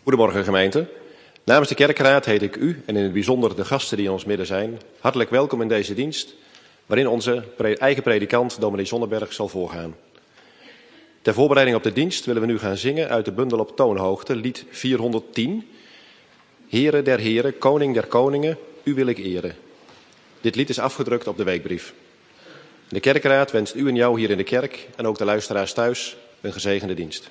Goedemorgen gemeente. Namens de kerkraad heet ik u en in het bijzonder de gasten die in ons midden zijn hartelijk welkom in deze dienst waarin onze eigen predikant dominee Zonneberg zal voorgaan. Ter voorbereiding op de dienst willen we nu gaan zingen uit de bundel op toonhoogte, lied 410. Here der heren, koning der koningen, u wil ik eren. Dit lied is afgedrukt op de weekbrief. De kerkraad wenst u en jou hier in de kerk en ook de luisteraars thuis een gezegende dienst.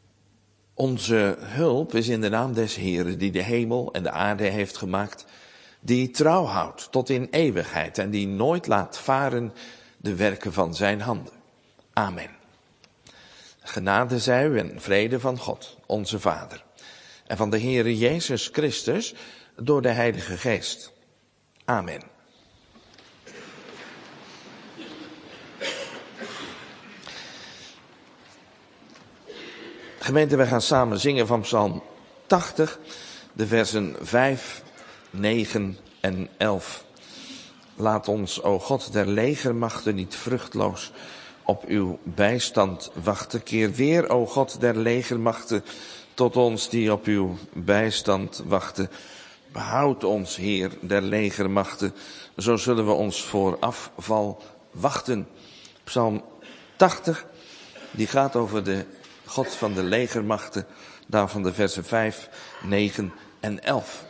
Onze hulp is in de naam des Heeren die de hemel en de aarde heeft gemaakt die trouw houdt tot in eeuwigheid en die nooit laat varen de werken van zijn handen. Amen. Genade zij u en vrede van God, onze Vader, en van de Heere Jezus Christus door de Heilige Geest. Amen. Gemeente, wij gaan samen zingen van Psalm 80, de versen 5, 9 en 11. Laat ons, o God der legermachten, niet vruchtloos op uw bijstand wachten. Keer weer, o God der legermachten, tot ons die op uw bijstand wachten. Behoud ons, Heer der legermachten, zo zullen we ons voor afval wachten. Psalm 80, die gaat over de God van de legermachten, daarvan de versen 5, 9 en 11.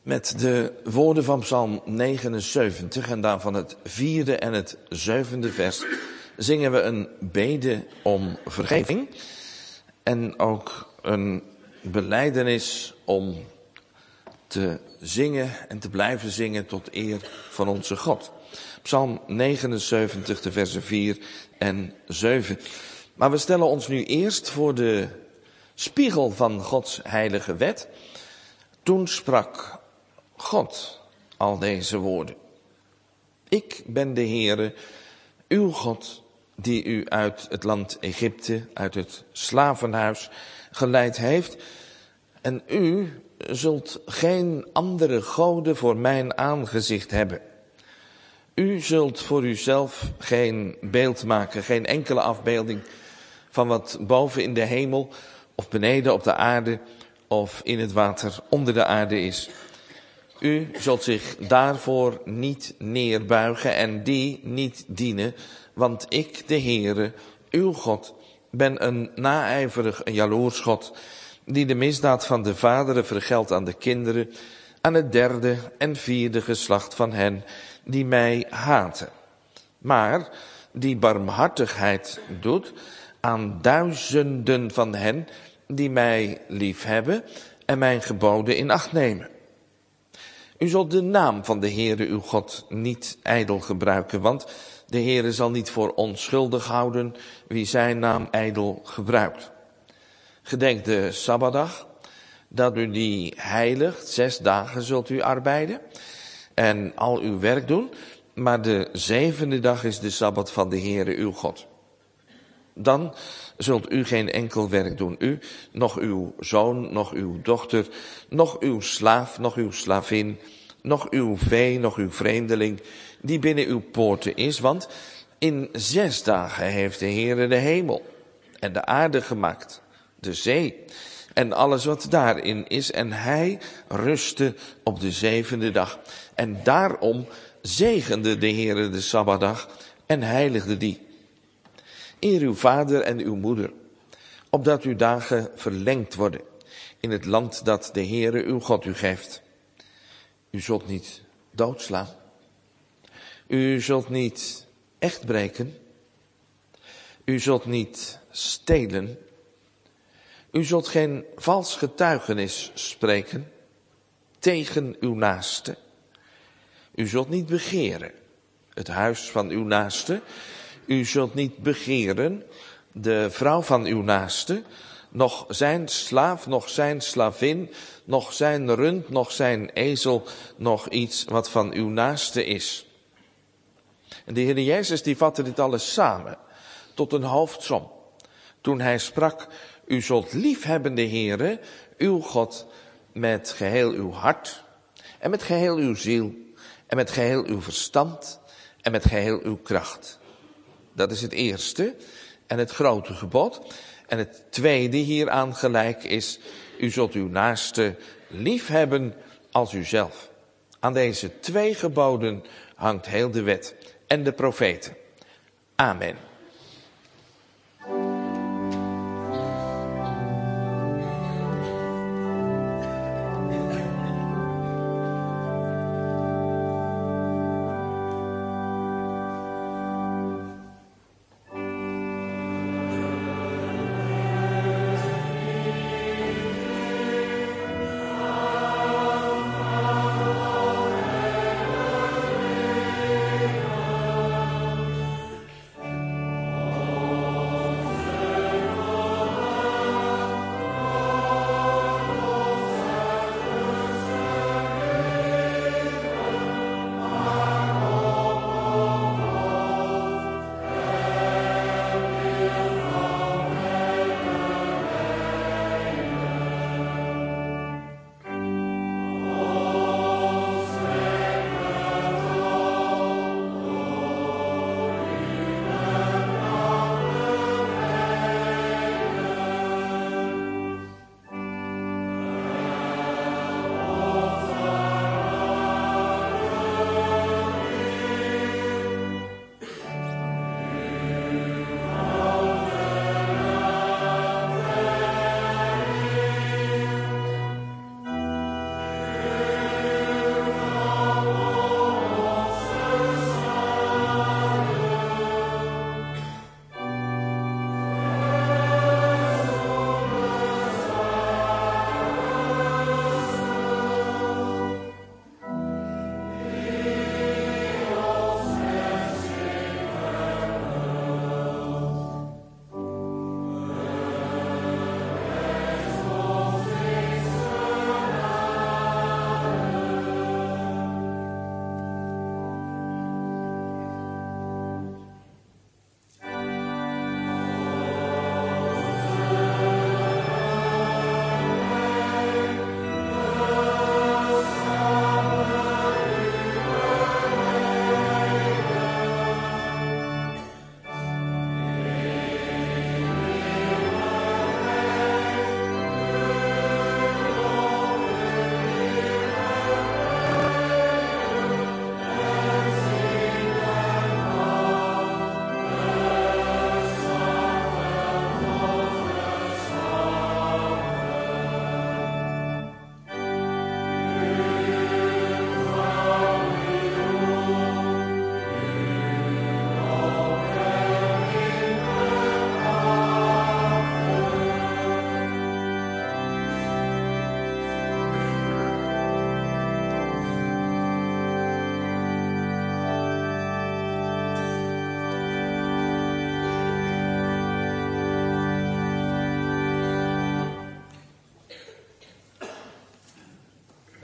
Met de woorden van Psalm 79 en daarvan het 4e en het 7e vers zingen we een bede om vergeving en ook een belijdenis om te zingen en te blijven zingen tot eer van onze God. Psalm 79, de versen 4 en 7. Maar we stellen ons nu eerst voor de spiegel van Gods heilige wet. Toen sprak God al deze woorden. Ik ben de Heere, uw God, die u uit het land Egypte, uit het slavenhuis geleid heeft. En u zult geen andere goden voor mijn aangezicht hebben. U zult voor uzelf geen beeld maken, geen enkele afbeelding van wat boven in de hemel of beneden op de aarde of in het water onder de aarde is. U zult zich daarvoor niet neerbuigen en die niet dienen, want ik, de Heere, uw God, ben een naijverig, een jaloers God, die de misdaad van de vaderen vergeldt aan de kinderen, aan het 3e en 4e geslacht van hen die mij haten. Maar die barmhartigheid doet aan duizenden van hen die mij liefhebben en mijn geboden in acht nemen. U zult de naam van de Heere uw God niet ijdel gebruiken, want de Heere zal niet voor onschuldig houden wie zijn naam ijdel gebruikt. Gedenk de Sabbatdag, dat u die heiligt, 6 dagen zult u arbeiden en al uw werk doen, maar de 7e dag is de Sabbat van de Heere uw God. Dan zult u geen enkel werk doen, u, nog uw zoon, nog uw dochter, nog uw slaaf, nog uw slavin, nog uw vee, nog uw vreemdeling, die binnen uw poorten is, want in 6 dagen heeft de Heere de hemel en de aarde gemaakt, de zee en alles wat daarin is, en hij rustte op de 7e dag. En daarom zegende de Heere de Sabbatdag en heiligde die. Eer uw vader en uw moeder, opdat uw dagen verlengd worden in het land dat de Heere uw God u geeft. U zult niet doodslaan. U zult niet echt breken. U zult niet stelen. U zult geen vals getuigenis spreken tegen uw naaste. U zult niet begeren het huis van uw naaste. U zult niet begeren de vrouw van uw naaste, nog zijn slaaf, nog zijn slavin, nog zijn rund, nog zijn ezel, nog iets wat van uw naaste is. En de Heer Jezus die vatte dit alles samen tot een hoofdsom. Toen hij sprak, u zult liefhebben de Heere, uw God, met geheel uw hart en met geheel uw ziel en met geheel uw verstand en met geheel uw kracht. Dat is het eerste en het grote gebod. En het tweede hieraan gelijk is, u zult uw naaste liefhebben als uzelf. Aan deze 2 geboden hangt heel de wet en de profeten. Amen.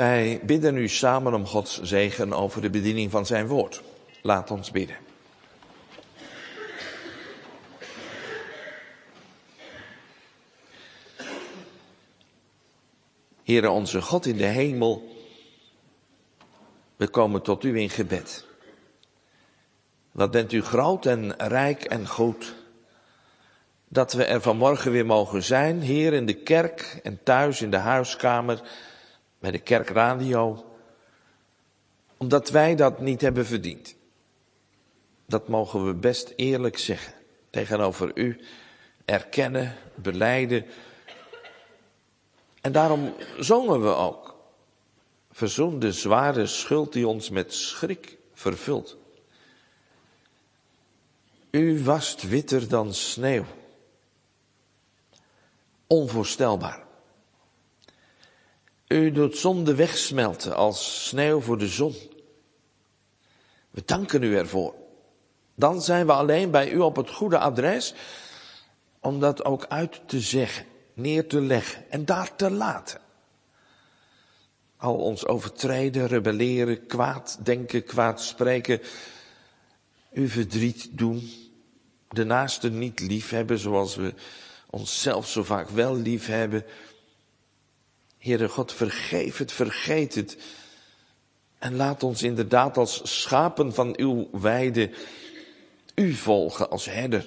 Wij bidden u samen om Gods zegen over de bediening van zijn woord. Laat ons bidden. Heere onze God in de hemel, we komen tot u in gebed. Wat bent u groot en rijk en goed, dat we er vanmorgen weer mogen zijn, hier in de kerk en thuis in de huiskamer, bij de kerkradio, omdat wij dat niet hebben verdiend. Dat mogen we best eerlijk zeggen, tegenover u, erkennen, belijden. En daarom zongen we ook, verzoen de zware schuld die ons met schrik vervult. U wast witter dan sneeuw. Onvoorstelbaar. U doet zonde wegsmelten als sneeuw voor de zon. We danken u ervoor. Dan zijn we alleen bij u op het goede adres om dat ook uit te zeggen, neer te leggen en daar te laten. Al ons overtreden, rebelleren, kwaad denken, kwaad spreken, u verdriet doen, de naaste niet lief hebben zoals we onszelf zo vaak wel lief hebben. Heere God, vergeef het, vergeet het. En laat ons inderdaad als schapen van uw weide u volgen als herder.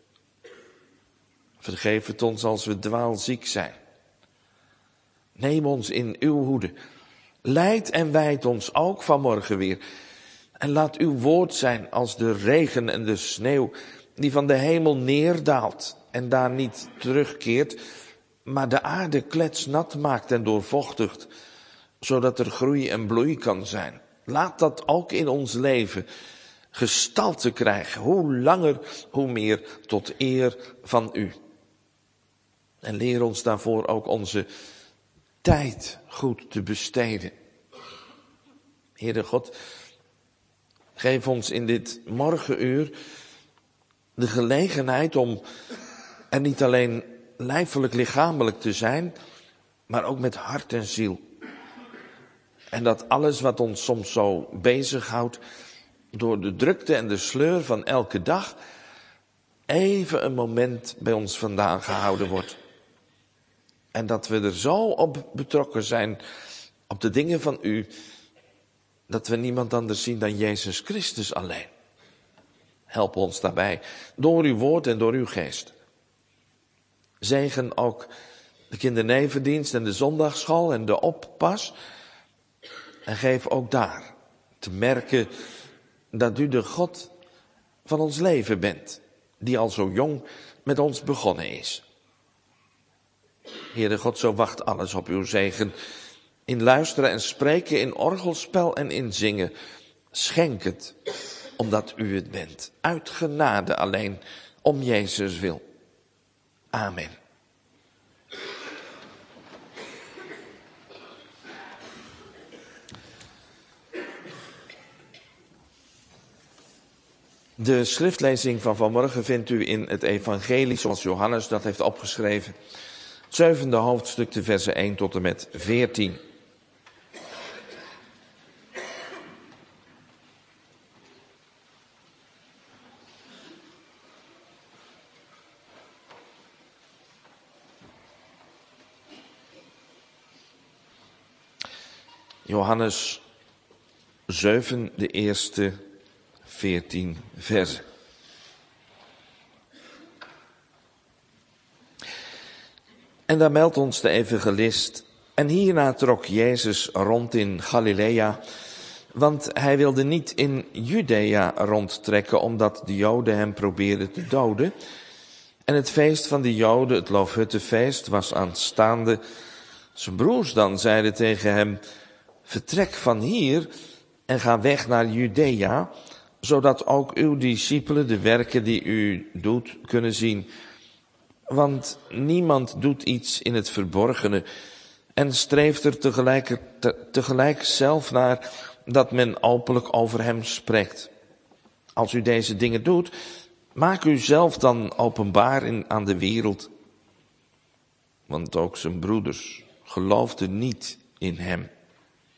Vergeef het ons als we dwaalziek zijn. Neem ons in uw hoede. Leid en wijd ons ook vanmorgen weer. En laat uw woord zijn als de regen en de sneeuw die van de hemel neerdaalt en daar niet terugkeert, maar de aarde kletsnat maakt en doorvochtigt, zodat er groei en bloei kan zijn. Laat dat ook in ons leven gestalte krijgen, hoe langer, hoe meer tot eer van u. En leer ons daarvoor ook onze tijd goed te besteden. Heere God, geef ons in dit morgenuur de gelegenheid om er niet alleen lijfelijk lichamelijk te zijn, maar ook met hart en ziel. En dat alles wat ons soms zo bezighoudt, door de drukte en de sleur van elke dag, even een moment bij ons vandaan gehouden wordt. En dat we er zo op betrokken zijn, op de dingen van u, dat we niemand anders zien dan Jezus Christus alleen. Help ons daarbij, door uw woord en door uw geest. Zegen ook de kindernevendienst en de zondagsschool en de oppas. En geef ook daar te merken dat u de God van ons leven bent, die al zo jong met ons begonnen is. Heere God, zo wacht alles op uw zegen. In luisteren en spreken, in orgelspel en in zingen. Schenk het, omdat u het bent. Uit genade alleen, om Jezus wil. Amen. De schriftlezing van vanmorgen vindt u in het evangelie zoals Johannes dat heeft opgeschreven. Het 7e hoofdstuk, de versen 1 tot en met 14. Johannes 7, de eerste 14 versen. En daar meldt ons de evangelist: en hierna trok Jezus rond in Galilea, want hij wilde niet in Judea rondtrekken, omdat de Joden hem probeerden te doden. En het feest van de Joden, het Loofhuttenfeest, was aanstaande. Zijn broers dan zeiden tegen hem: vertrek van hier en ga weg naar Judea, zodat ook uw discipelen de werken die u doet kunnen zien. Want niemand doet iets in het verborgene en streeft er tegelijk zelf naar dat men openlijk over hem spreekt. Als u deze dingen doet, maak u zelf dan openbaar aan de wereld. Want ook zijn broeders geloofden niet in hem.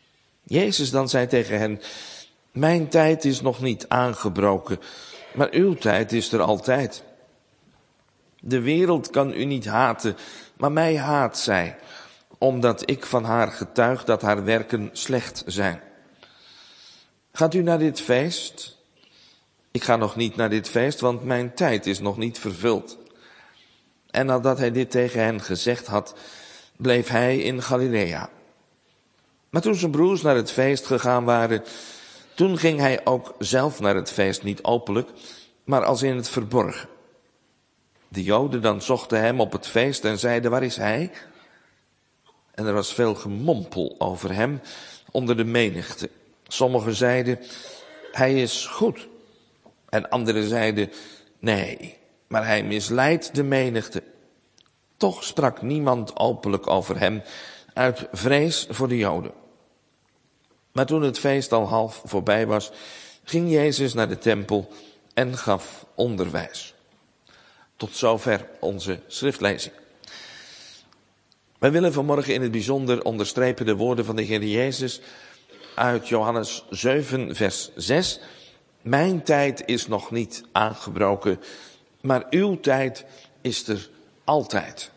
Jezus dan zei tegen hen, mijn tijd is nog niet aangebroken, maar uw tijd is er altijd. De wereld kan u niet haten, maar mij haat zij, omdat ik van haar getuig dat haar werken slecht zijn. Gaat u naar dit feest? Ik ga nog niet naar dit feest, want mijn tijd is nog niet vervuld. En nadat hij dit tegen hen gezegd had, bleef hij in Galilea. Maar toen zijn broers naar het feest gegaan waren, toen ging hij ook zelf naar het feest, niet openlijk, maar als in het verborgen. De Joden dan zochten hem op het feest en zeiden, waar is hij? En er was veel gemompel over hem onder de menigte. Sommigen zeiden, hij is goed. En anderen zeiden, nee, maar hij misleidt de menigte. Toch sprak niemand openlijk over hem uit vrees voor de Joden. Maar toen het feest al half voorbij was, ging Jezus naar de tempel en gaf onderwijs. Tot zover onze schriftlezing. Wij willen vanmorgen in het bijzonder onderstrepen de woorden van de Heer Jezus uit Johannes 7 vers 6. Mijn tijd is nog niet aangebroken, maar uw tijd is er altijd.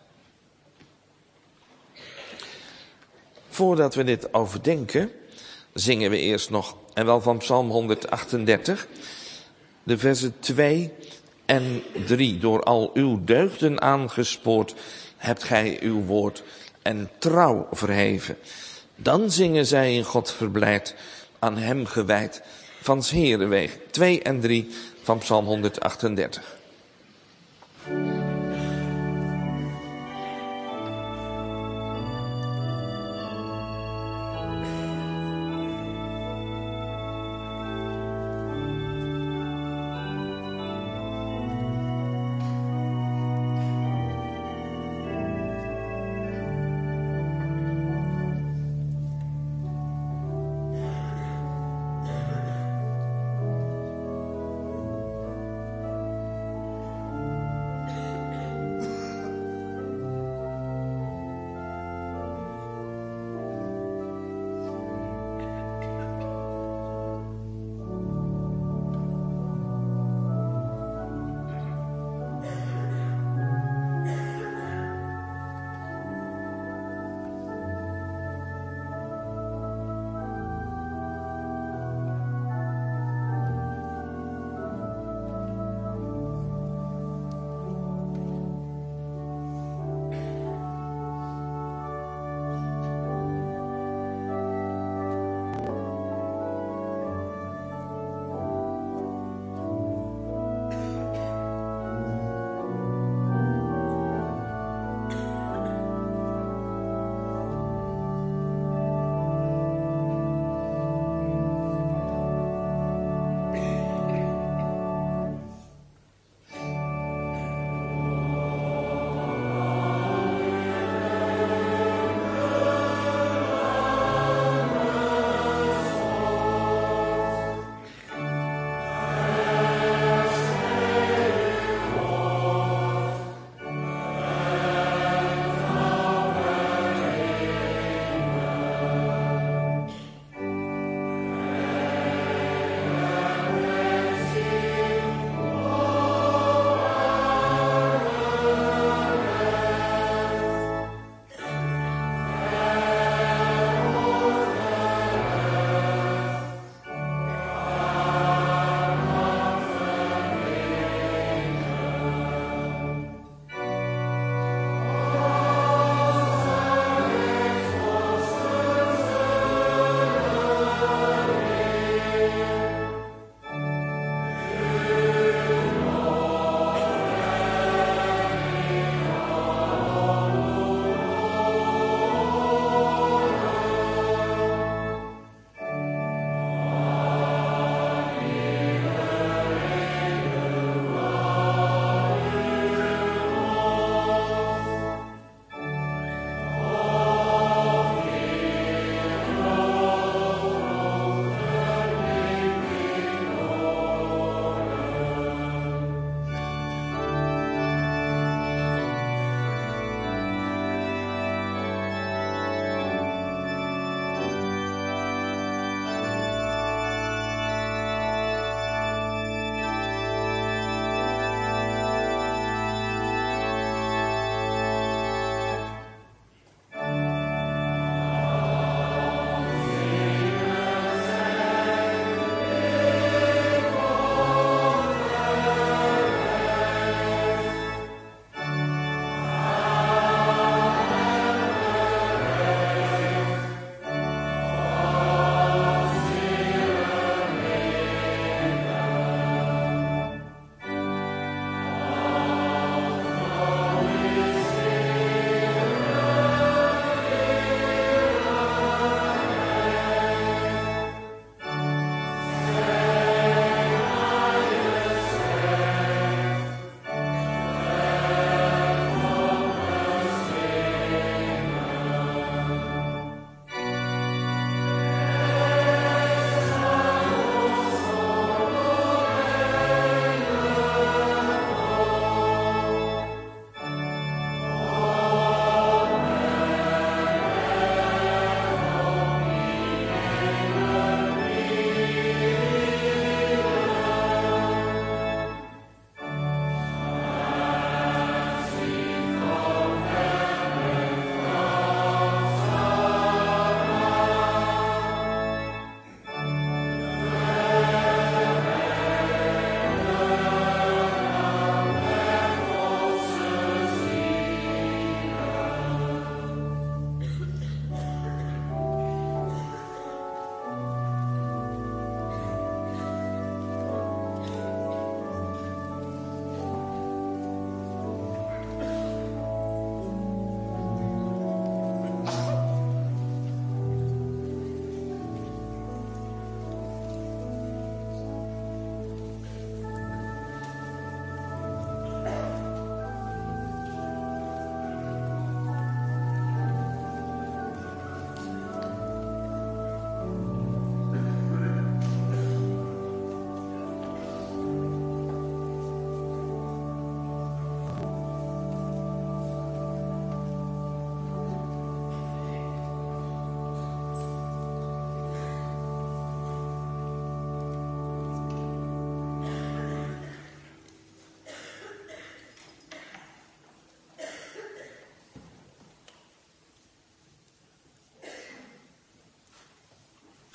Voordat we dit overdenken, zingen we eerst nog, en wel van Psalm 138, de versen 2 en 3. Door al uw deugden aangespoord, hebt gij uw woord en trouw verheven. Dan zingen zij in God verblijd, aan hem gewijd, van 's Heeren weeg. 2 en 3 van Psalm 138.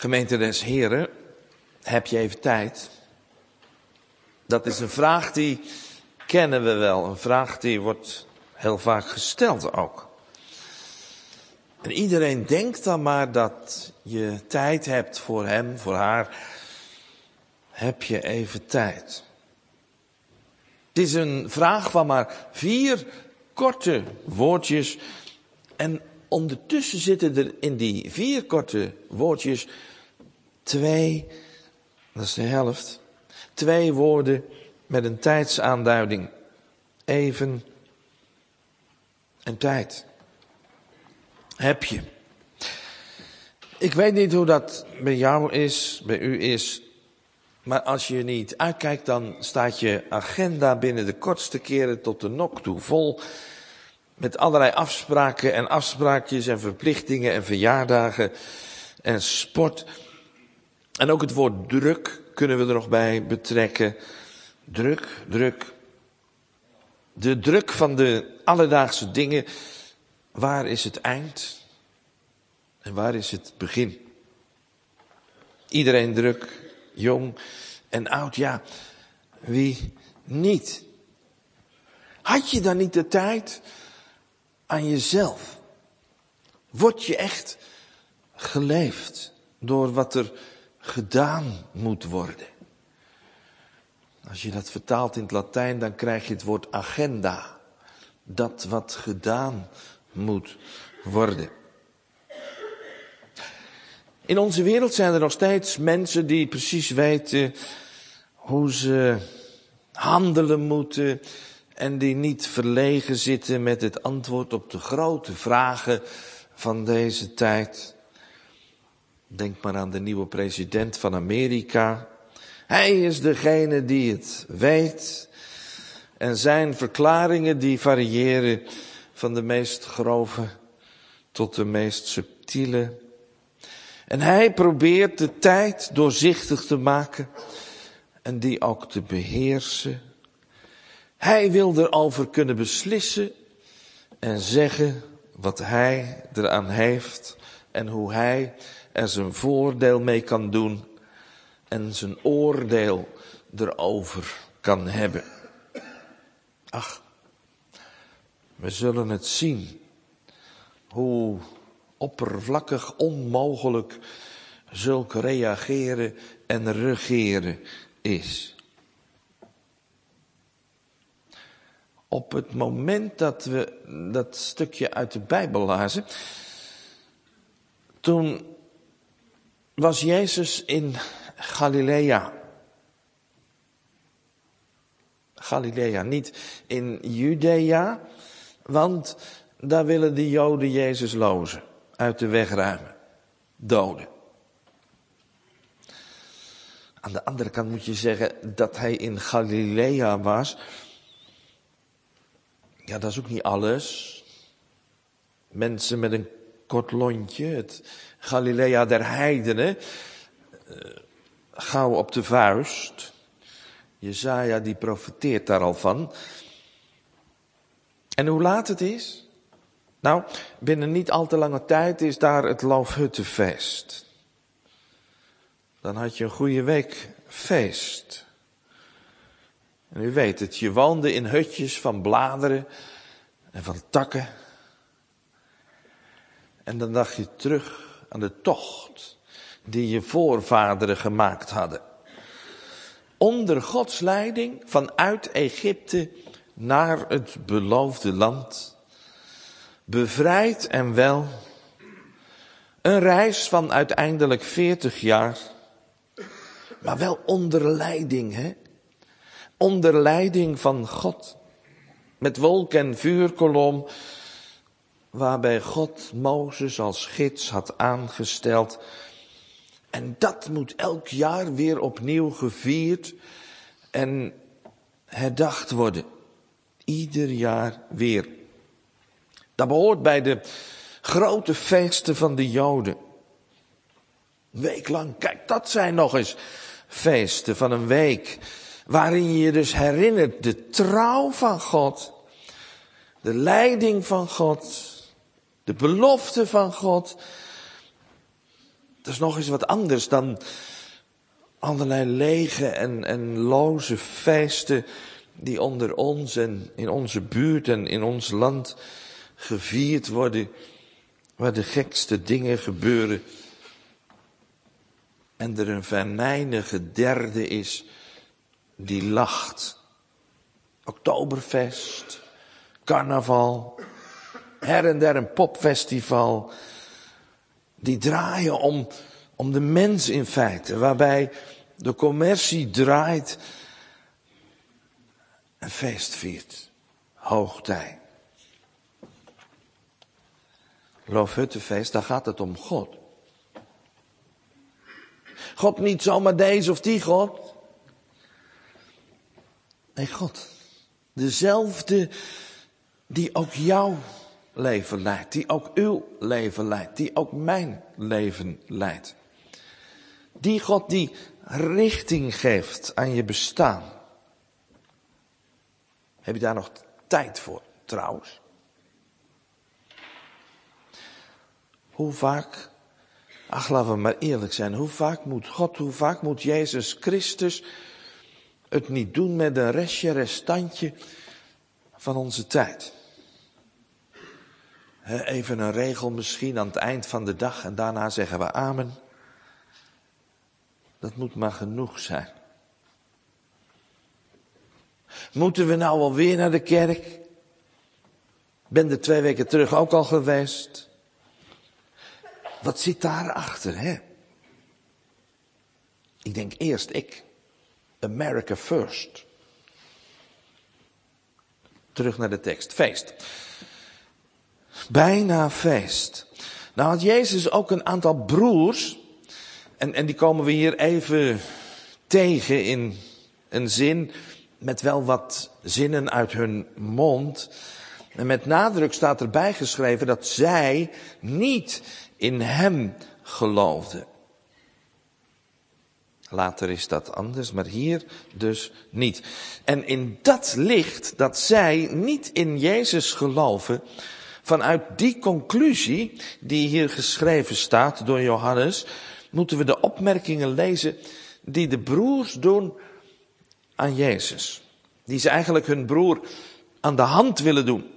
Gemeente des Heren, heb je even tijd? Dat is een vraag die kennen we wel. Een vraag die wordt heel vaak gesteld ook. En iedereen denkt dan maar dat je tijd hebt voor hem, voor haar. Heb je even tijd? Het is een vraag van maar 4 korte woordjes. En ondertussen zitten er in die 4 korte woordjes 2, dat is de helft, 2 woorden met een tijdsaanduiding. Even en tijd. Heb je. Ik weet niet hoe dat bij jou is, bij u is. Maar als je niet uitkijkt, dan staat je agenda binnen de kortste keren tot de nok toe vol. Met allerlei afspraken en afspraakjes en verplichtingen en verjaardagen en sport. En ook het woord druk kunnen we er nog bij betrekken. Druk, druk. De druk van de alledaagse dingen. Waar is het eind? En waar is het begin? Iedereen druk, jong en oud, ja, wie niet? Had je dan niet de tijd aan jezelf? Word je echt geleefd door wat er gedaan moet worden? Als je dat vertaalt in het Latijn, dan krijg je het woord agenda. Dat wat gedaan moet worden. In onze wereld zijn er nog steeds mensen die precies weten hoe ze handelen moeten en die niet verlegen zitten met het antwoord op de grote vragen van deze tijd. Denk maar aan de nieuwe president van Amerika. Hij is degene die het weet. En zijn verklaringen die variëren van de meest grove tot de meest subtiele. En hij probeert de tijd doorzichtig te maken en die ook te beheersen. Hij wil erover kunnen beslissen en zeggen wat hij eraan heeft en hoe hij er zijn voordeel mee kan doen en zijn oordeel erover kan hebben. Ach, we zullen het zien hoe oppervlakkig onmogelijk zulk reageren en regeren is. Op het moment dat we dat stukje uit de Bijbel lazen, toen was Jezus in Galilea. Galilea, niet in Judea, want daar willen de Joden Jezus lozen, uit de weg ruimen, doden. Aan de andere kant moet je zeggen dat hij in Galilea was. Ja, dat is ook niet alles. Mensen met een kort lontje, het Galilea der heidenen, gauw op de vuist. Jesaja die profeteert daar al van. En hoe laat het is? Nou, binnen niet al te lange tijd is daar het Loofhuttenfeest. Dan had je een goede week feest. En u weet het, je woonde in hutjes van bladeren en van takken. En dan dacht je terug aan de tocht die je voorvaderen gemaakt hadden. Onder Gods leiding vanuit Egypte naar het beloofde land. Bevrijd en wel. Een reis van uiteindelijk 40 jaar. Maar wel onder leiding, hè? Onder leiding van God. Met wolk en vuurkolom. Waarbij God Mozes als gids had aangesteld. En dat moet elk jaar weer opnieuw gevierd en herdacht worden. Ieder jaar weer. Dat behoort bij de grote feesten van de Joden. Een week lang, kijk, dat zijn nog eens feesten van een week. Waarin je je dus herinnert de trouw van God. De leiding van God. De belofte van God. Dat is nog eens wat anders dan allerlei lege en loze feesten die onder ons en in onze buurt en in ons land gevierd worden, waar de gekste dingen gebeuren. En er een venijnige derde is die lacht. Oktoberfest, carnaval, her en der een popfestival. Die draaien om de mens in feite, waarbij de commercie draait en feest viert. Hoogtij. Loofhuttenfeest, daar gaat het om God. God niet zomaar deze of die God. Nee, God. Dezelfde die ook jouw leven leidt. Die ook uw leven leidt. Die ook mijn leven leidt. Die God die richting geeft aan je bestaan. Heb je daar nog tijd voor, trouwens? Hoe vaak, laten we maar eerlijk zijn, hoe vaak moet God, hoe vaak moet Jezus Christus het niet doen met een restantje van onze tijd? Even een regel misschien aan het eind van de dag en daarna zeggen we amen. Dat moet maar genoeg zijn. Moeten we nou alweer naar de kerk? Ben er 2 weken terug ook al geweest. Wat zit daarachter, hè? Ik denk eerst America first. Terug naar de tekst. Feest. Bijna feest. Nou had Jezus ook een aantal broers. En die komen we hier even tegen in een zin. Met wel wat zinnen uit hun mond. En met nadruk staat erbij geschreven dat zij niet in hem geloofden. Later is dat anders, maar hier dus niet. En in dat licht, dat zij niet in Jezus geloven, vanuit die conclusie die hier geschreven staat door Johannes, moeten we de opmerkingen lezen die de broers doen aan Jezus. Die ze eigenlijk hun broer aan de hand willen doen.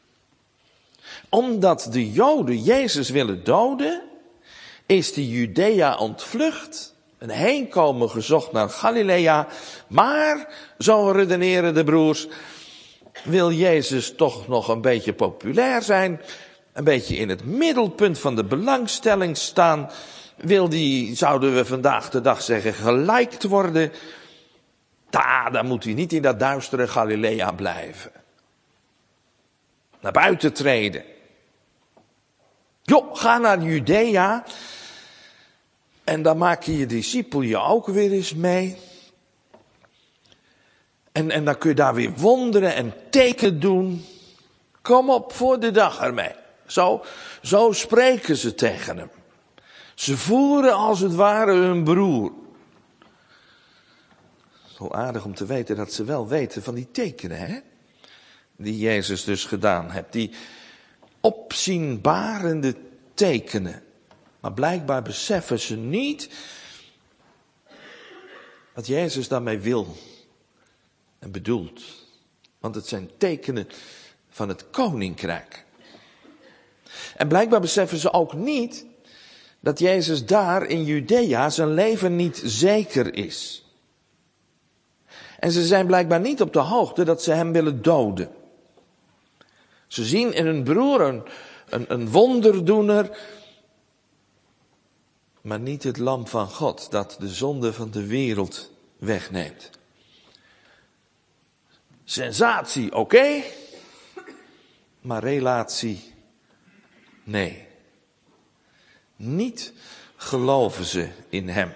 Omdat de Joden Jezus willen doden, is de Judea ontvlucht, een heenkomen gezocht naar Galilea. Maar, zo redeneren de broers, wil Jezus toch nog een beetje populair zijn, een beetje in het middelpunt van de belangstelling staan, zouden we vandaag de dag zeggen, geliked worden. Dan moet hij niet in dat duistere Galilea blijven. Naar buiten treden. Joh, ga naar Judea. En dan maak je je discipel je ook weer eens mee. En dan kun je daar weer wonderen en tekenen doen. Kom op voor de dag ermee. Zo spreken ze tegen hem. Ze voeren als het ware hun broer. Zo aardig om te weten dat ze wel weten van die tekenen, hè? Die Jezus dus gedaan heeft. Die opzienbarende tekenen. Maar blijkbaar beseffen ze niet wat Jezus daarmee wil en bedoelt. Want het zijn tekenen van het koninkrijk. En blijkbaar beseffen ze ook niet dat Jezus daar in Judea zijn leven niet zeker is. En ze zijn blijkbaar niet op de hoogte dat ze hem willen doden. Ze zien in hun broer een wonderdoener, maar niet het lam van God dat de zonde van de wereld wegneemt. Sensatie, oké, maar relatie, nee. Niet geloven ze in hem.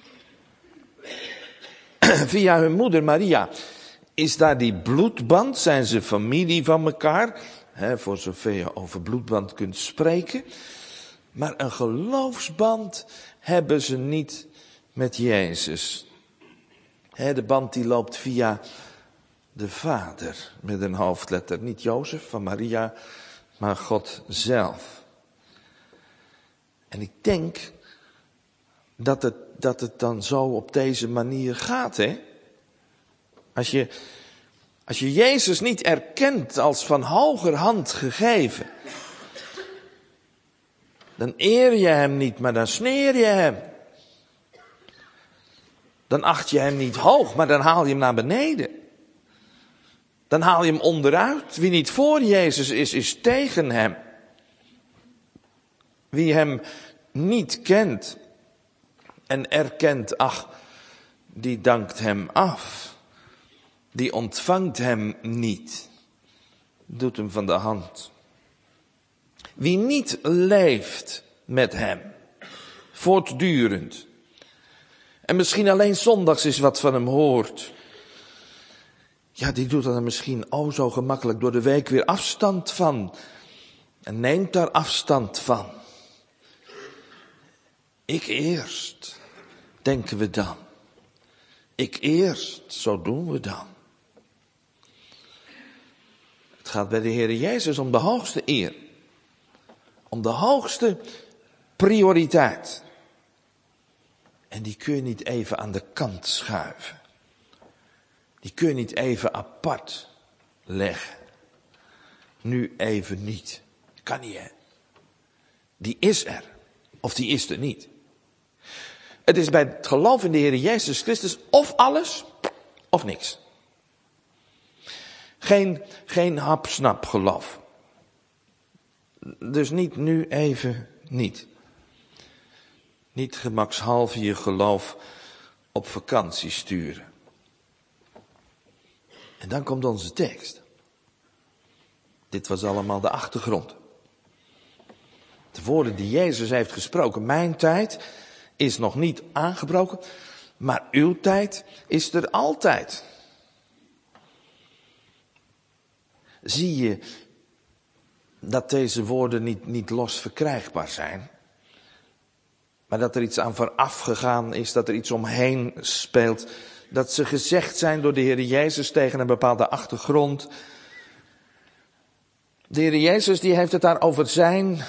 Via hun moeder Maria is daar die bloedband, zijn ze familie van elkaar, voor zover je over bloedband kunt spreken. Maar een geloofsband hebben ze niet met Jezus. De band die loopt via de Vader met een hoofdletter. Niet Jozef van Maria, maar God zelf. En ik denk dat het dan zo op deze manier gaat, hè? Als je Jezus niet erkent als van hogerhand gegeven, dan eer je hem niet, maar dan sneer je hem. Dan acht je hem niet hoog, maar dan haal je hem naar beneden. Dan haal je hem onderuit. Wie niet voor Jezus is tegen hem. Wie hem niet kent en erkent, ach, die dankt hem af. Die ontvangt hem niet. Doet hem van de hand. Wie niet leeft met hem, voortdurend, en misschien alleen zondags is wat van hem hoort, ja, die doet er misschien zo gemakkelijk door de week weer afstand van. En neemt daar afstand van. Ik eerst, denken we dan. Ik eerst, zo doen we dan. Het gaat bij de Heer Jezus om de hoogste eer. Om de hoogste prioriteit. En die kun je niet even aan de kant schuiven. Die kun je niet even apart leggen. Nu even niet. Kan niet, hè. Die is er. Of die is er niet. Het is bij het geloof in de Heer Jezus Christus of alles of niks. Geen hapsnap geloof. Dus niet nu even niet. Niet gemakshalve je geloof op vakantie sturen. En dan komt onze tekst. Dit was allemaal de achtergrond. De woorden die Jezus heeft gesproken. Mijn tijd is nog niet aangebroken, maar uw tijd is er altijd. Zie je dat deze woorden niet los verkrijgbaar zijn, maar dat er iets aan vooraf gegaan is, dat er iets omheen speelt, dat ze gezegd zijn door de Heer Jezus tegen een bepaalde achtergrond. De Heer Jezus die heeft het daar over zijn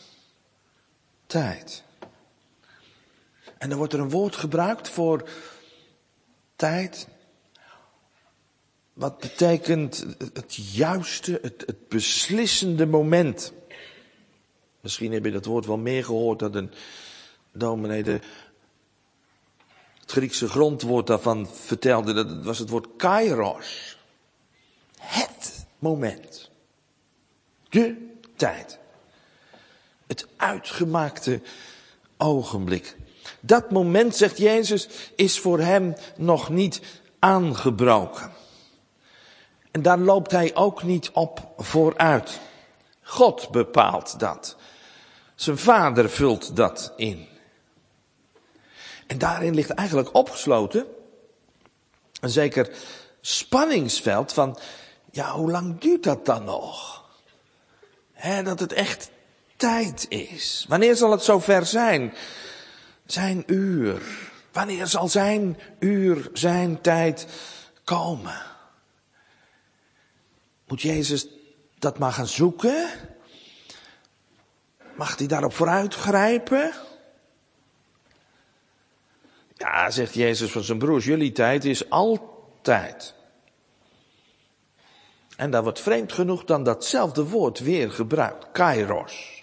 tijd. En dan wordt er een woord gebruikt voor tijd. Wat betekent het juiste, het beslissende moment. Misschien heb je dat woord wel meer gehoord dat een dominee het Griekse grondwoord daarvan vertelde. Dat was het woord kairos. Het moment. De tijd. Het uitgemaakte ogenblik. Dat moment, zegt Jezus, is voor hem nog niet aangebroken. En daar loopt hij ook niet op vooruit. God bepaalt dat. Zijn Vader vult dat in. En daarin ligt eigenlijk opgesloten een zeker spanningsveld van, ja, hoe lang duurt dat dan nog? Dat het echt tijd is. Wanneer zal het zover zijn? Zijn uur. Wanneer zal zijn uur, zijn tijd komen? Moet Jezus dat maar gaan zoeken? Mag hij daarop vooruit grijpen? Ja, zegt Jezus van zijn broers, jullie tijd is altijd. En daar wordt vreemd genoeg dan datzelfde woord weer gebruikt, kairos.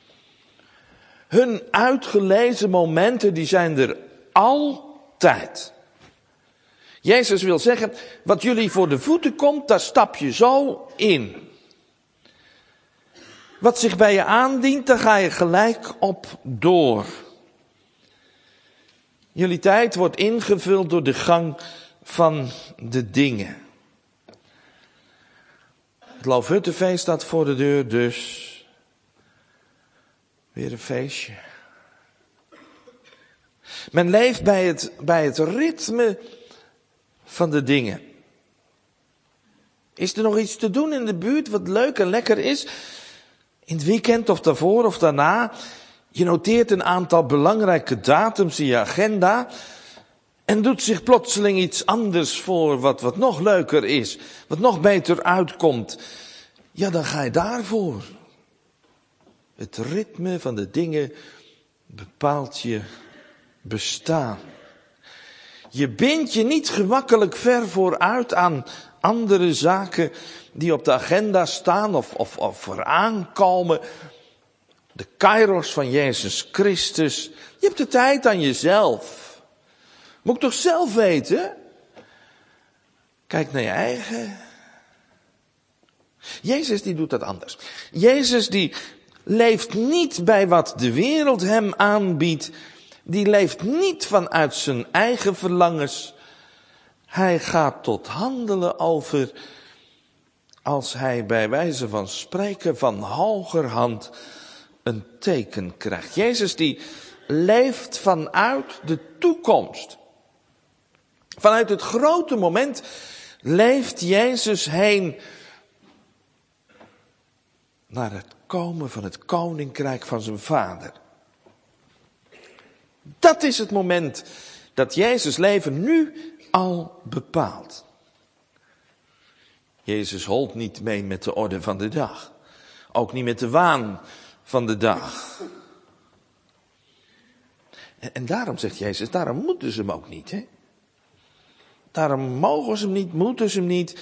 Hun uitgelezen momenten, die zijn er altijd. Jezus wil zeggen, wat jullie voor de voeten komt, daar stap je zo in. Wat zich bij je aandient, daar ga je gelijk op door. Jullie tijd wordt ingevuld door de gang van de dingen. Het Loofhuttenfeest staat voor de deur, dus weer een feestje. Men leeft bij het ritme van de dingen. Is er nog iets te doen in de buurt wat leuk en lekker is? In het weekend of daarvoor of daarna. Je noteert een aantal belangrijke datums in je agenda. En doet zich plotseling iets anders voor wat nog leuker is. Wat nog beter uitkomt. Ja, dan ga je daarvoor. Het ritme van de dingen bepaalt je bestaan. Je bindt je niet gemakkelijk ver vooruit aan andere zaken die op de agenda staan of eraan komen. De kairos van Jezus Christus. Je hebt de tijd aan jezelf. Moet ik toch zelf weten? Kijk naar je eigen. Jezus die doet dat anders. Jezus die leeft niet bij wat de wereld hem aanbiedt. Die leeft niet vanuit zijn eigen verlangens. Hij gaat tot handelen over als hij bij wijze van spreken van hogerhand een teken krijgt. Jezus die leeft vanuit de toekomst. Vanuit het grote moment leeft Jezus heen naar het komen van het koninkrijk van zijn Vader. Dat is het moment dat Jezus' leven nu al bepaalt. Jezus holt niet mee met de orde van de dag. Ook niet met de waan van de dag. En daarom zegt Jezus, daarom moeten ze hem ook niet. Hè? Daarom mogen ze hem niet, moeten ze hem niet.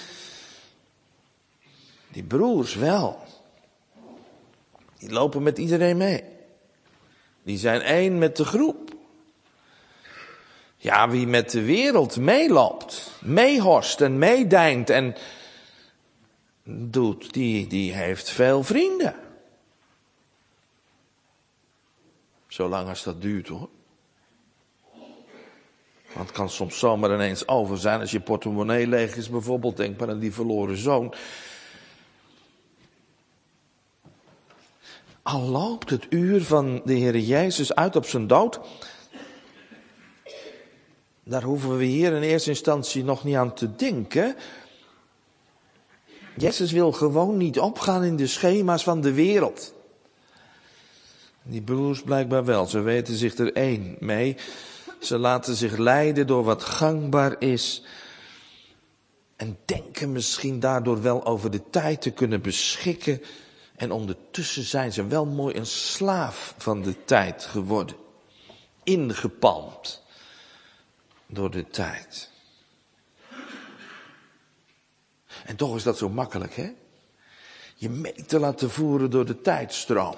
Die broers wel. Die lopen met iedereen mee. Die zijn één met de groep. Ja, wie met de wereld meeloopt, meehorst en meedijnt en doet, die heeft veel vrienden. Zolang als dat duurt hoor. Want het kan soms zomaar ineens over zijn als je portemonnee leeg is bijvoorbeeld. Denk maar aan die verloren zoon. Al loopt het uur van de Heer Jezus uit op zijn dood. Daar hoeven we hier in eerste instantie nog niet aan te denken. Jezus wil gewoon niet opgaan in de schema's van de wereld. Die broers blijkbaar wel, ze weten zich er één mee. Ze laten zich leiden door wat gangbaar is. En denken misschien daardoor wel over de tijd te kunnen beschikken. En ondertussen zijn ze wel mooi een slaaf van de tijd geworden. Ingepalmd door de tijd. En toch is dat zo makkelijk, hè? Je mee te laten voeren door de tijdstroom.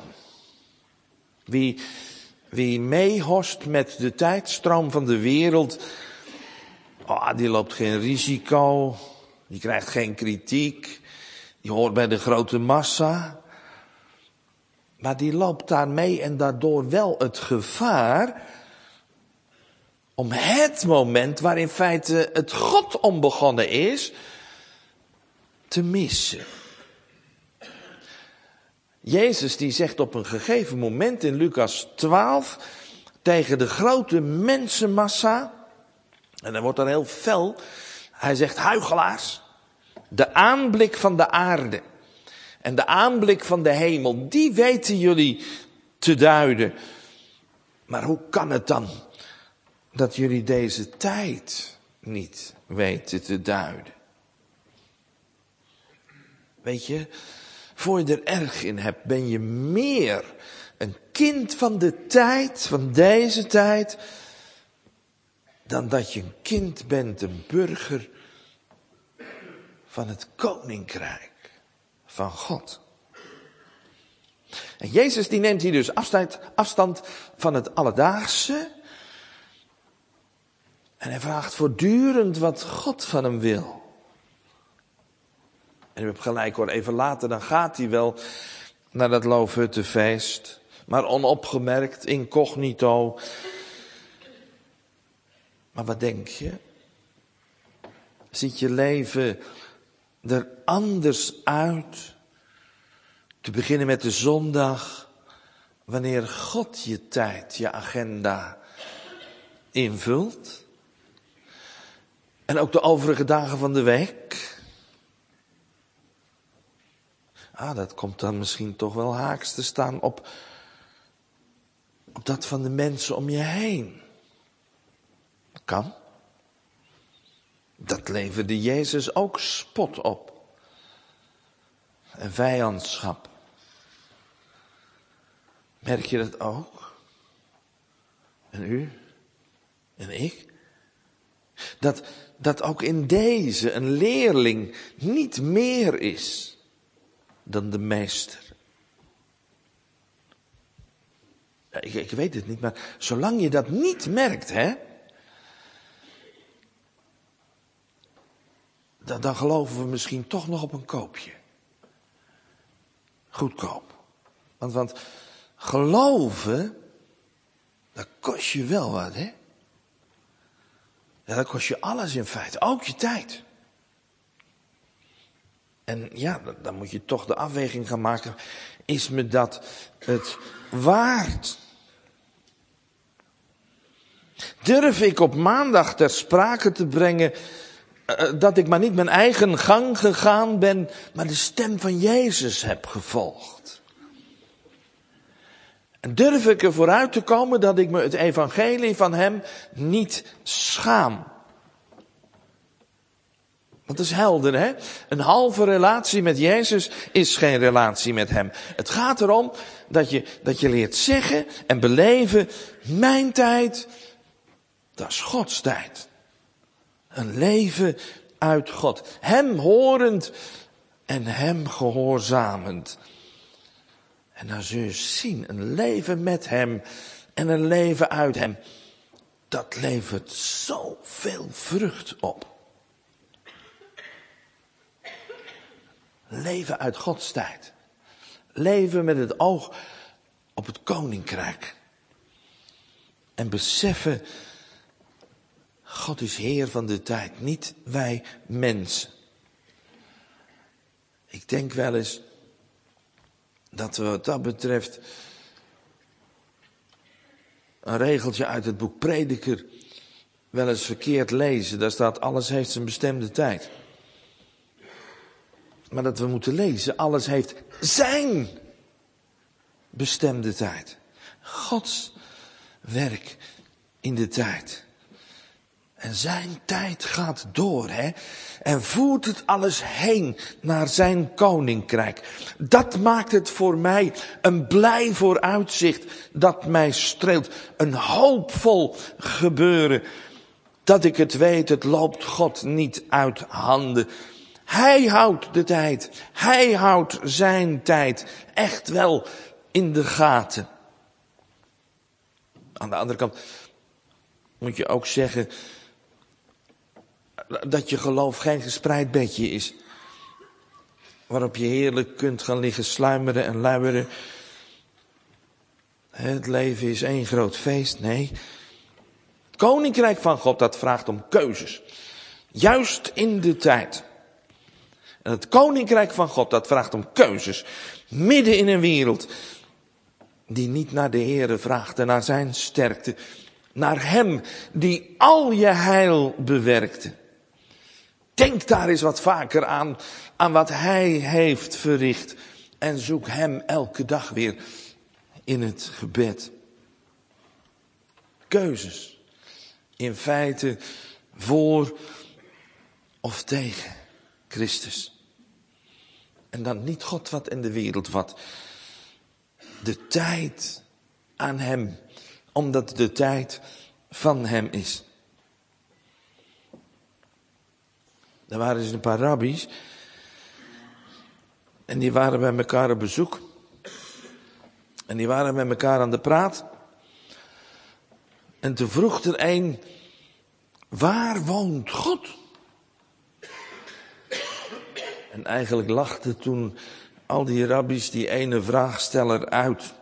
Wie meehorst met de tijdstroom van de wereld, die loopt geen risico, die krijgt geen kritiek, die hoort bij de grote massa. Maar die loopt daarmee en daardoor wel het gevaar om het moment waar in feite het God om begonnen is, te missen. Jezus die zegt op een gegeven moment in Lucas 12 tegen de grote mensenmassa, en hij wordt dan heel fel, hij zegt huichelaars, de aanblik van de aarde en de aanblik van de hemel, die weten jullie te duiden. Maar hoe kan het dan dat jullie deze tijd niet weten te duiden? Weet je, voor je er erg in hebt, ben je meer een kind van de tijd, van deze tijd, dan dat je een kind bent, een burger van het koninkrijk van God. En Jezus die neemt hier dus afstand van het alledaagse. En hij vraagt voortdurend wat God van hem wil. En u hebt gelijk hoor, even later dan gaat hij wel naar dat Loofhuttenfeest. Maar onopgemerkt, incognito. Maar wat denk je? Ziet je leven er anders uit? Te beginnen met de zondag, wanneer God je tijd, je agenda invult. En ook de overige dagen van de week. Dat komt dan misschien toch wel haaks te staan op dat van de mensen om je heen. Dat kan. Dat leverde Jezus ook spot op. En vijandschap. Merk je dat ook? En u? en ik. Dat ook in deze een leerling niet meer is dan de meester. Ja, ik weet het niet, maar zolang je dat niet merkt, hè, dan geloven we misschien toch nog op een koopje. Goedkoop. Want geloven, dat kost je wel wat, hè? Ja, dat kost je alles in feite, ook je tijd. En ja, dan moet je toch de afweging gaan maken. Is me dat het waard? Durf ik op maandag ter sprake te brengen dat ik maar niet mijn eigen gang gegaan ben, maar de stem van Jezus heb gevolgd? En durf ik er vooruit te komen dat ik me het evangelie van hem niet schaam? Want dat is helder, hè? Een halve relatie met Jezus is geen relatie met hem. Het gaat erom dat je leert zeggen en beleven, mijn tijd, dat is Gods tijd. Een leven uit God. Hem horend en hem gehoorzamend. En dan zul je zien, een leven met hem en een leven uit hem. Dat levert zoveel vrucht op. Leven uit Gods tijd. Leven met het oog op het koninkrijk. En beseffen, God is Heer van de tijd, niet wij mensen. Ik denk wel eens dat we wat dat betreft een regeltje uit het boek Prediker wel eens verkeerd lezen. Daar staat, alles heeft zijn bestemde tijd. Maar dat we moeten lezen, alles heeft zijn bestemde tijd. Gods werk in de tijd. En zijn tijd gaat door, hè. En voert het alles heen naar zijn koninkrijk. Dat maakt het voor mij een blij vooruitzicht dat mij streelt. Een hoopvol gebeuren. Dat ik het weet, het loopt God niet uit handen. Hij houdt de tijd. Hij houdt zijn tijd echt wel in de gaten. Aan de andere kant moet je ook zeggen dat je geloof geen gespreid bedje is. Waarop je heerlijk kunt gaan liggen sluimeren en luieren. Het leven is één groot feest. Nee. Het koninkrijk van God, dat vraagt om keuzes. Juist in de tijd. En het koninkrijk van God, dat vraagt om keuzes. Midden in een wereld die niet naar de Heere vraagt en naar zijn sterkte. Naar hem die al je heil bewerkte. Denk daar eens wat vaker aan wat hij heeft verricht. En zoek hem elke dag weer in het gebed. Keuzes. In feite voor of tegen Christus. En dan niet God wat en de wereld wat. De tijd aan hem. Omdat de tijd van hem is. Er waren eens een paar rabbies. En die waren bij elkaar op bezoek. En die waren met elkaar aan de praat. En toen vroeg er een, waar woont God? En eigenlijk lachten toen al die rabbies die ene vraagsteller uit.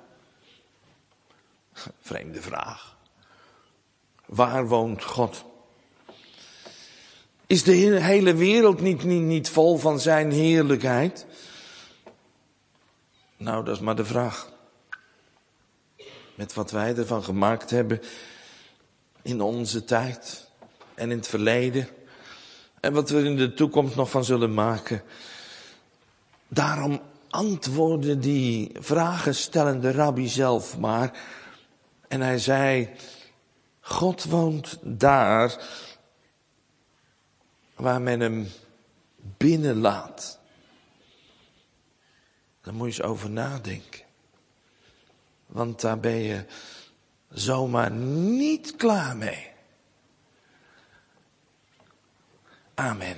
Vreemde vraag. Waar woont God? Is de hele wereld niet vol van zijn heerlijkheid? Nou, dat is maar de vraag. Met wat wij ervan gemaakt hebben in onze tijd en in het verleden. En wat we in de toekomst nog van zullen maken. Daarom antwoordde die vragenstellende rabbi zelf maar. En hij zei, God woont daar waar men hem binnenlaat. Daar moet je eens over nadenken. Want daar ben je zomaar niet klaar mee. Amen.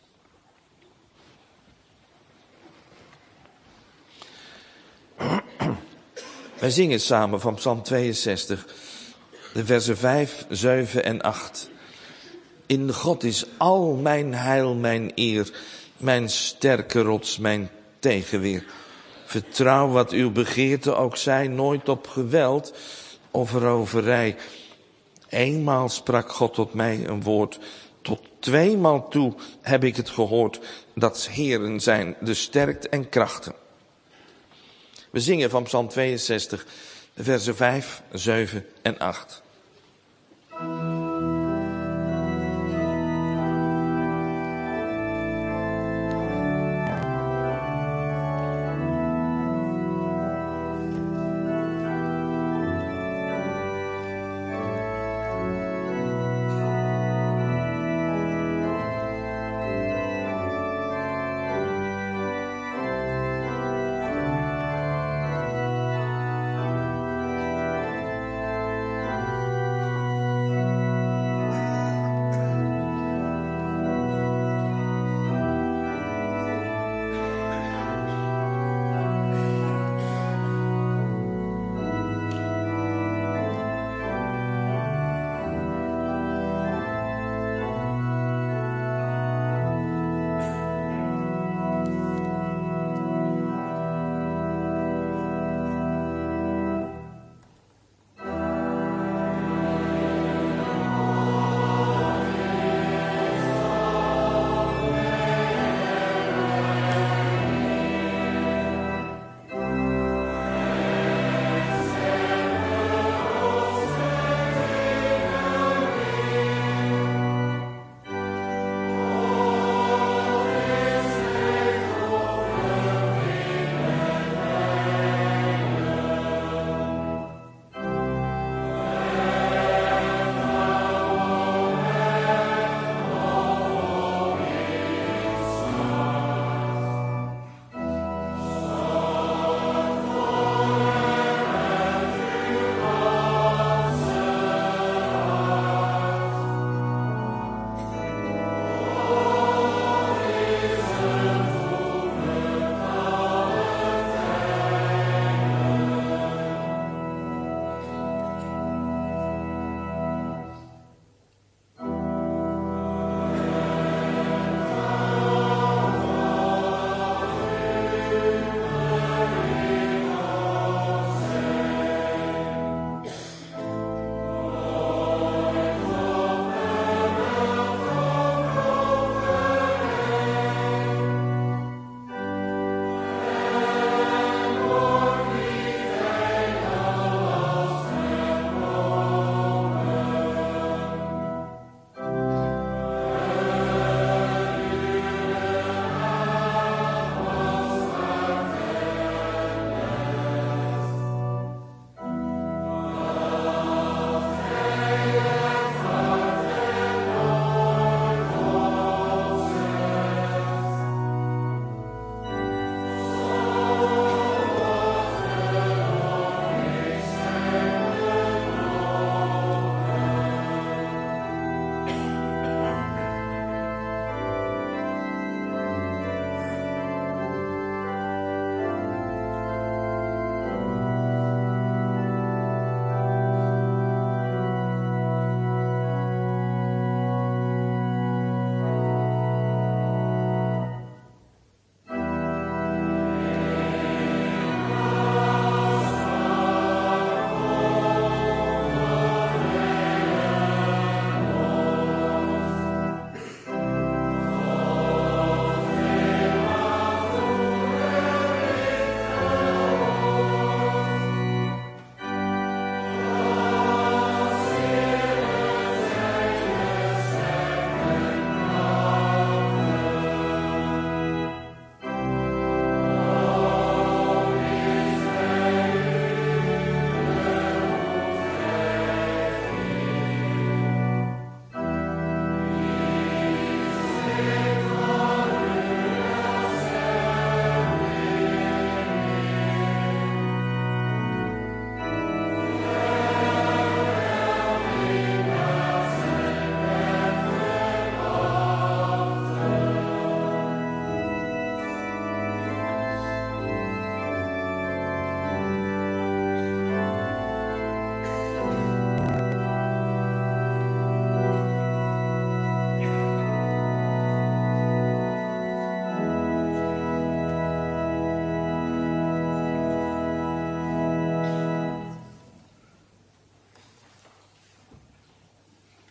Wij zingen samen van Psalm 62, de versen 5, 7 en 8. In God is al mijn heil, mijn eer, mijn sterke rots, mijn tegenweer. Vertrouw wat uw begeerte ook zij, nooit op geweld of roverij. Eenmaal sprak God tot mij een woord, tot tweemaal toe heb ik het gehoord, dat Heeren zijn de sterkte en krachten. We zingen van Psalm 62, de versen 5, 7 en 8.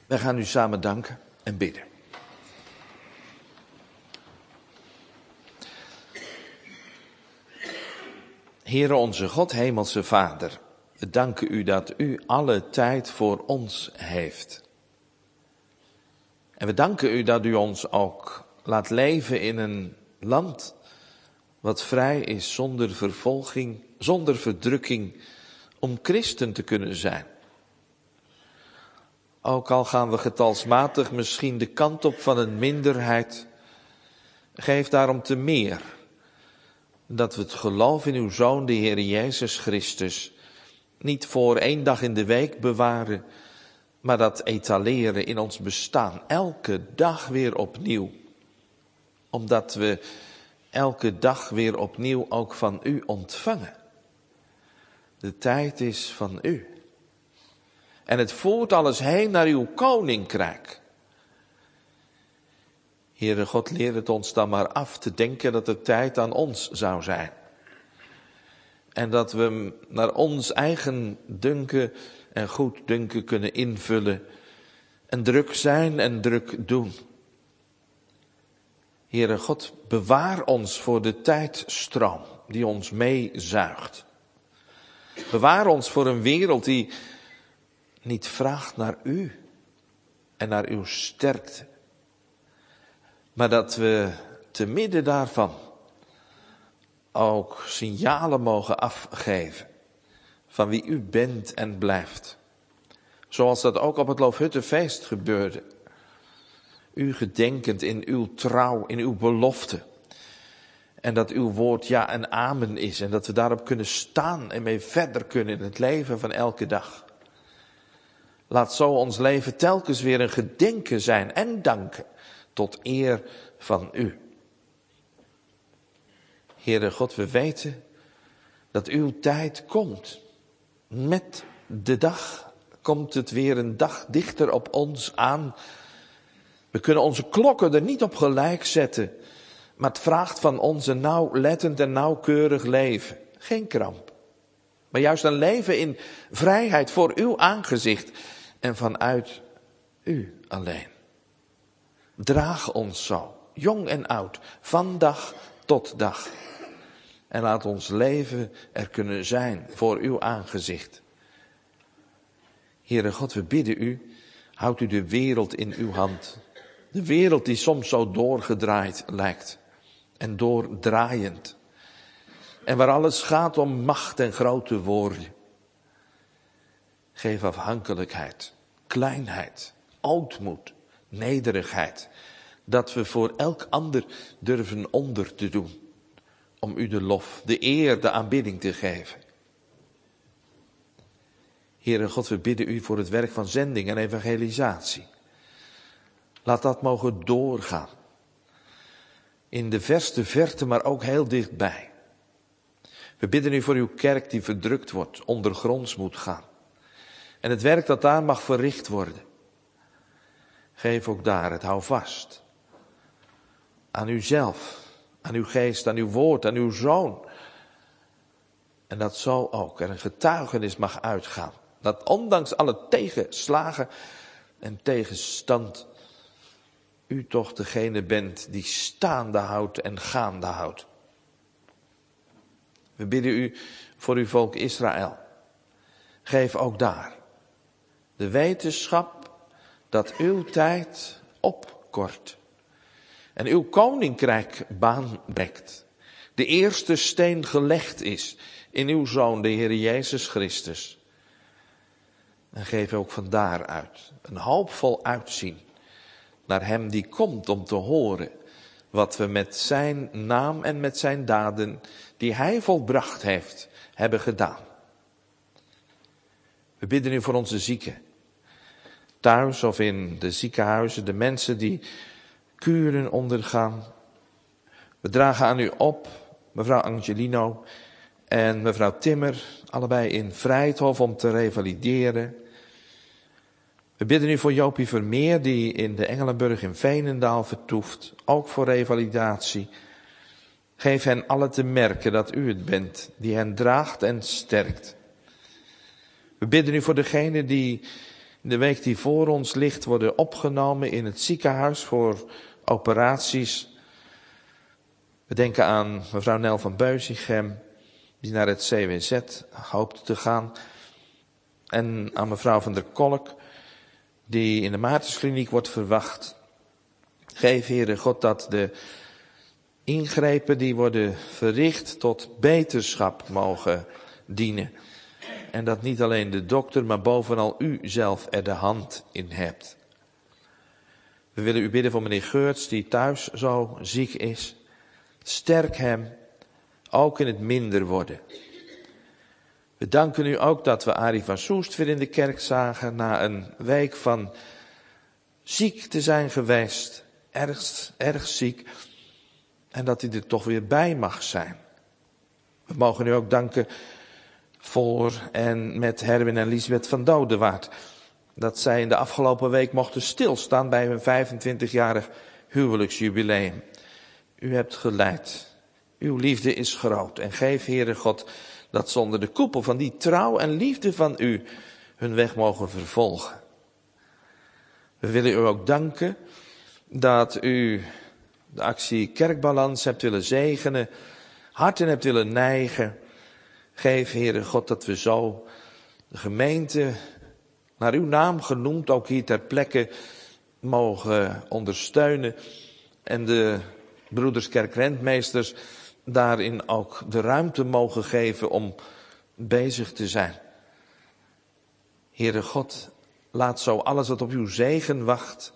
Wij gaan u samen danken en bidden. Heere onze God, hemelse Vader, we danken u dat u alle tijd voor ons heeft. En we danken u dat u ons ook laat leven in een land wat vrij is zonder vervolging, zonder verdrukking, om christen te kunnen zijn. Ook al gaan we getalsmatig misschien de kant op van een minderheid, geef daarom te meer dat we het geloof in uw Zoon, de Heer Jezus Christus, niet voor 1 dag in de week bewaren, maar dat etaleren in ons bestaan, elke dag weer opnieuw. Omdat we elke dag weer opnieuw ook van u ontvangen. De tijd is van u. En het voert alles heen naar uw koninkrijk. Heere God, leer het ons dan maar af te denken dat de tijd aan ons zou zijn. En dat we naar ons eigen dunken en goeddunken kunnen invullen. En druk zijn en druk doen. Heere God, bewaar ons voor de tijdstroom die ons meezuigt. Bewaar ons voor een wereld die niet vraagt naar u en naar uw sterkte. Maar dat we te midden daarvan ook signalen mogen afgeven van wie u bent en blijft. Zoals dat ook op het Loofhuttenfeest gebeurde. U gedenkend in uw trouw, in uw belofte. En dat uw woord ja en amen is. En dat we daarop kunnen staan en mee verder kunnen in het leven van elke dag. Laat zo ons leven telkens weer een gedenken zijn en danken tot eer van u. Heere God, we weten dat uw tijd komt. Met de dag komt het weer een dag dichter op ons aan. We kunnen onze klokken er niet op gelijk zetten. Maar het vraagt van ons een nauwlettend en nauwkeurig leven. Geen kramp. Maar juist een leven in vrijheid voor uw aangezicht. En vanuit u alleen. Draag ons zo, jong en oud, van dag tot dag. En laat ons leven er kunnen zijn voor uw aangezicht. Heere God, we bidden u, houd u de wereld in uw hand. De wereld die soms zo doorgedraaid lijkt en doordraaiend. En waar alles gaat om macht en grote woorden. Geef afhankelijkheid, kleinheid, ootmoed, nederigheid. Dat we voor elk ander durven onder te doen. Om u de lof, de eer, de aanbidding te geven. Heere God, we bidden u voor het werk van zending en evangelisatie. Laat dat mogen doorgaan. In de verste verte, maar ook heel dichtbij. We bidden u voor uw kerk die verdrukt wordt, ondergronds moet gaan. En het werk dat daar mag verricht worden. Geef ook daar het houvast. Aan uzelf, aan uw geest, aan uw woord, aan uw Zoon. En dat zo ook er een getuigenis mag uitgaan. Dat ondanks alle tegenslagen en tegenstand u toch degene bent die staande houdt en gaande houdt. We bidden u voor uw volk Israël. Geef ook daar de wetenschap dat uw tijd opkort. En uw koninkrijk baan breekt. De eerste steen gelegd is in uw Zoon, de Heer Jezus Christus. En geef ook van daaruit een hoopvol uitzien naar hem die komt om te horen wat we met zijn naam en met zijn daden die hij volbracht heeft, hebben gedaan. We bidden u voor onze zieken. Thuis of in de ziekenhuizen, de mensen die kuren ondergaan. We dragen aan u op, mevrouw Angelino en mevrouw Timmer, allebei in Vrijthof om te revalideren. We bidden u voor Jopie Vermeer, die in de Engelenburg in Veenendaal vertoeft, ook voor revalidatie. Geef hen alle te merken dat u het bent, die hen draagt en sterkt. We bidden u voor degenen die in de week die voor ons ligt worden opgenomen in het ziekenhuis voor operaties. We denken aan mevrouw Nel van Beuzichem, die naar het CWZ hoopt te gaan. En aan mevrouw van der Kolk, die in de Maartenskliniek wordt verwacht. Geef, Heere God, dat de ingrepen die worden verricht tot beterschap mogen dienen. En dat niet alleen de dokter, maar bovenal u zelf er de hand in hebt. We willen u bidden voor meneer Geurts, die thuis zo ziek is. Sterk hem, ook in het minder worden. We danken u ook dat we Arie van Soest weer in de kerk zagen na een week van ziek te zijn geweest. Erg ziek. En dat hij er toch weer bij mag zijn. We mogen u ook danken voor en met Herwin en Liesbeth van Dodewaard. Dat zij in de afgelopen week mochten stilstaan bij hun 25-jarig huwelijksjubileum. U hebt geleid. Uw liefde is groot. En geef, Heere God, dat ze onder de koepel van die trouw en liefde van u hun weg mogen vervolgen. We willen u ook danken dat u de actie Kerkbalans hebt willen zegenen, harten hebt willen neigen. Geef, Heere God, dat we zo de gemeente, naar uw naam genoemd, ook hier ter plekke mogen ondersteunen. En de broeders kerkrentmeesters daarin ook de ruimte mogen geven om bezig te zijn. Heere God, laat zo alles wat op uw zegen wacht,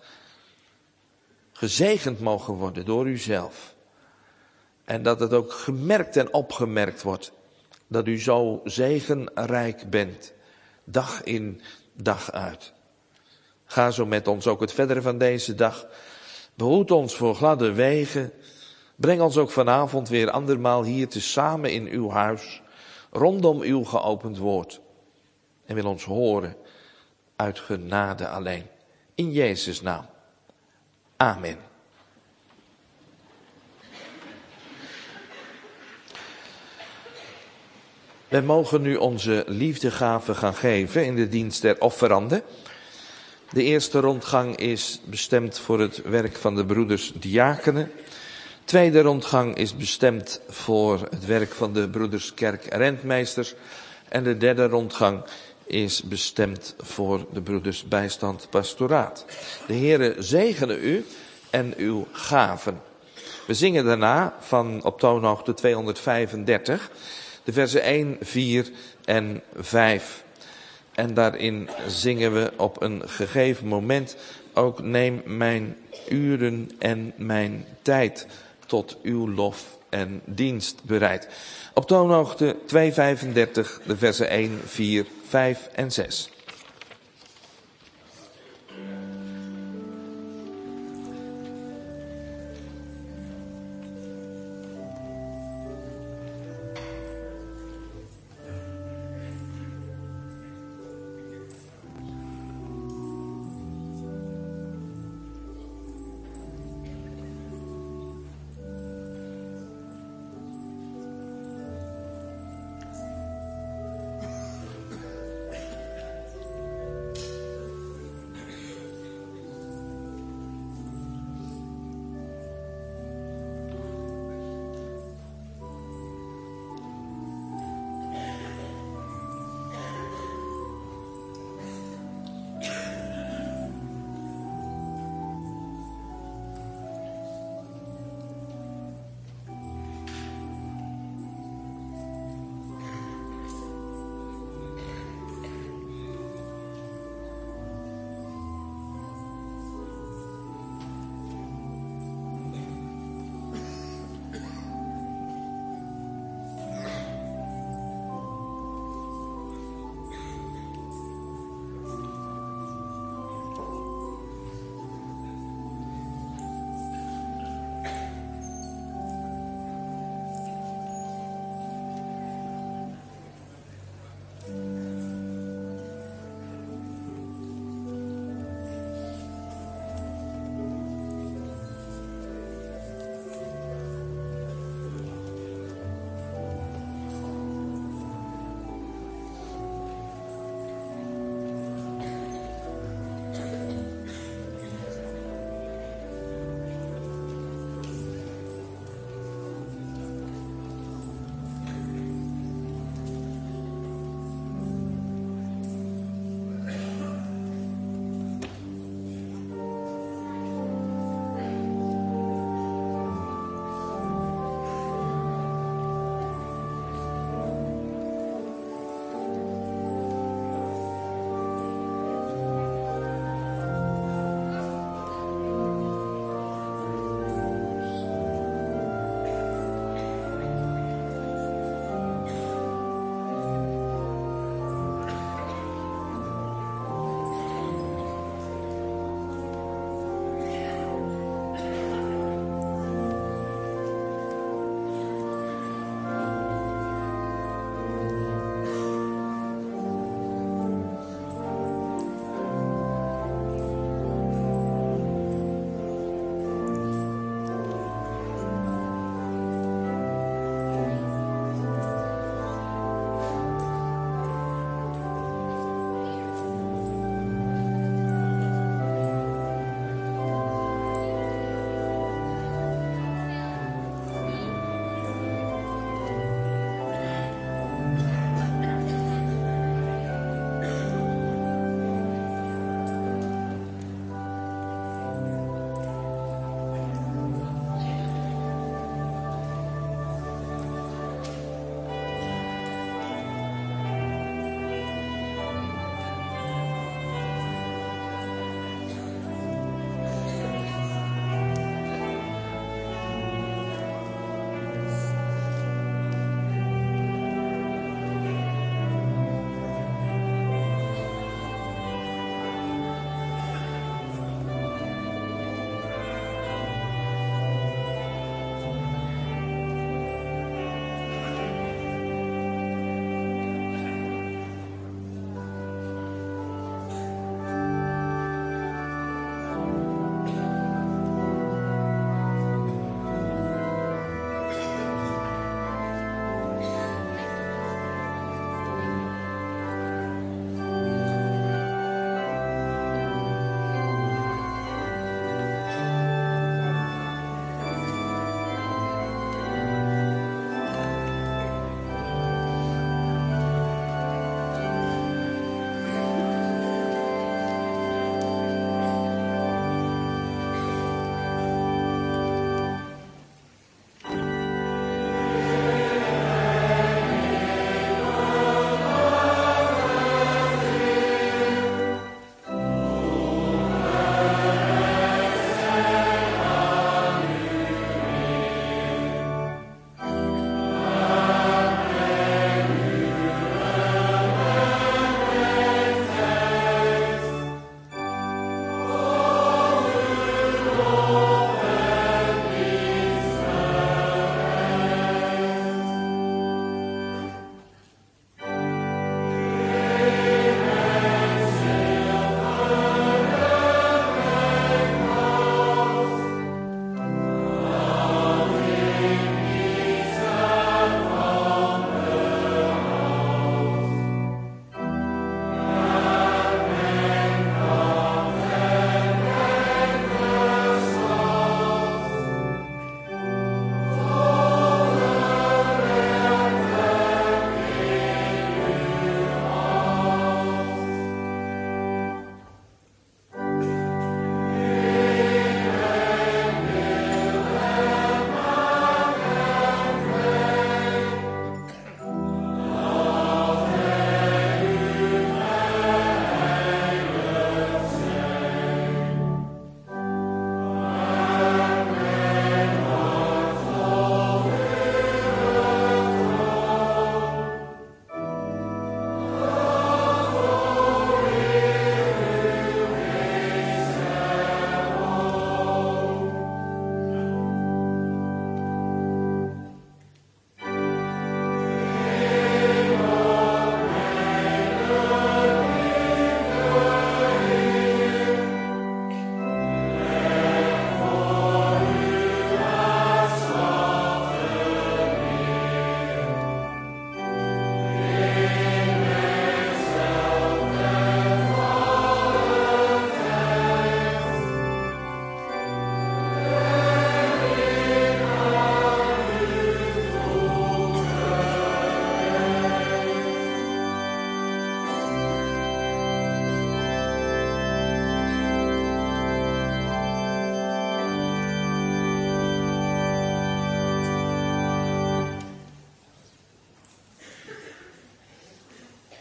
gezegend mogen worden door uzelf. En dat het ook gemerkt en opgemerkt wordt dat u zo zegenrijk bent, dag in, dag uit. Ga zo met ons ook het verdere van deze dag. Behoed ons voor gladde wegen. Breng ons ook vanavond weer andermaal hier tezamen in uw huis, rondom uw geopend woord. En wil ons horen uit genade alleen. In Jezus' naam. Amen. Wij mogen nu onze liefdegave gaan geven in de dienst der offeranden. De eerste rondgang is bestemd voor het werk van de broeders diakenen. Tweede rondgang is bestemd voor het werk van de broeders kerkrentmeesters. En de derde rondgang is bestemd voor de broeders bijstand pastoraat. De Heere zegene u en uw gaven. We zingen daarna van op toonhoogte 235 de versen 1, 4 en 5. En daarin zingen we op een gegeven moment ook: neem mijn uren en mijn tijd tot uw lof en dienst bereid. Op toonhoogte 235, de versen 1, 4, 5 en 6.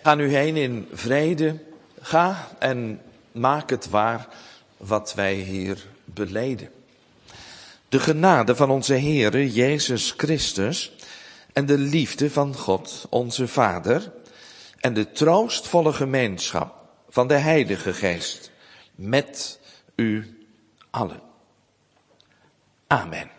Ga nu heen in vrede. Ga en maak het waar wat wij hier beleden. De genade van onze Heere Jezus Christus en de liefde van God, onze Vader, en de troostvolle gemeenschap van de Heilige Geest met u allen. Amen.